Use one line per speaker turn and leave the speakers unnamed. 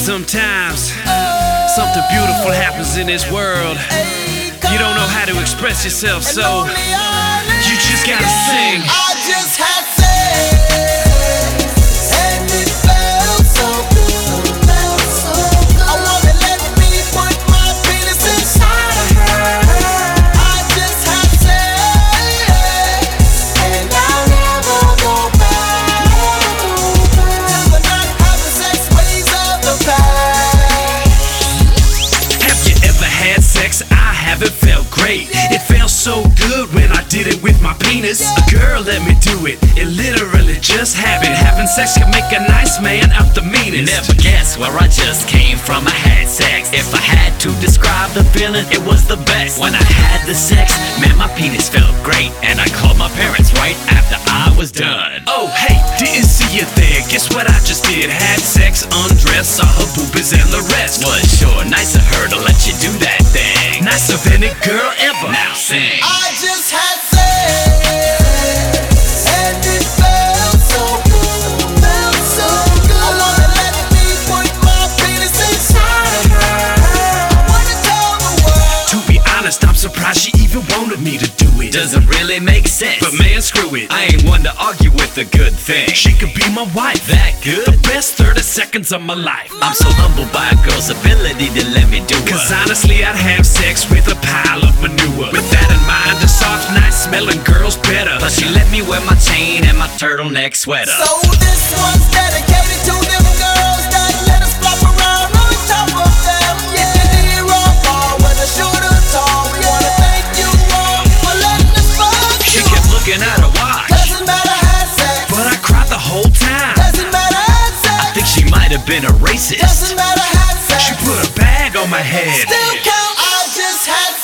Sometimes something beautiful happens in this world. You don't know how to express yourself, so you just gotta sing.
I just had sex, and it felt so good. I wanna let me put my penis inside of her. I just had sex, and I'll never go back to the not having sex ways of the past.
Have you ever had sex? I haven't felt great. It felt so good when I did it with my penis. A girl let me do it. It literally just happened. Having sex can make a nice man out the meanest.
Never guess where I just came from. I had sex. If I had to describe the feeling, it was the best. When I had the sex, man, my penis felt great. And I called my parents right after I was done.
Oh, hey, didn't see you there. Guess what I just did? Had sex, undressed, saw her boobies and the rest.
Was sure nice of her to let you do that thing.
Nicer than any girl ever.
Now sing.
I just had sex, and it felt so good. I wanna let me put my penis inside of her. I wanna tell the world.
To be honest, I'm surprised she even wanted me to do it.
Doesn't really make sense.
But man, screw it.
I ain't one to argue with a good thing.
She could be my wife.
That good?
The best 30 seconds of my life.
I'm so humbled by a girl's ability to let me do it.
Cause honestly, I'd have sex with a pile of manure. With that in mind, a soft, nice smelling girl's better.
Plus she let me wear my chain and my turtleneck sweater.
So this one's dedicated to them girls that let us flop around on top of them. If you did wrong, whether short or tall, we wanna thank you all for letting us fuck
She
you.
kept looking at her watch,
Doesn't matter, had sex.
but I cried the whole time.
Doesn't matter, had sex.
I think she might have been a racist.
Doesn't matter, had sex.
She put a bag on my head.
Still count. I just had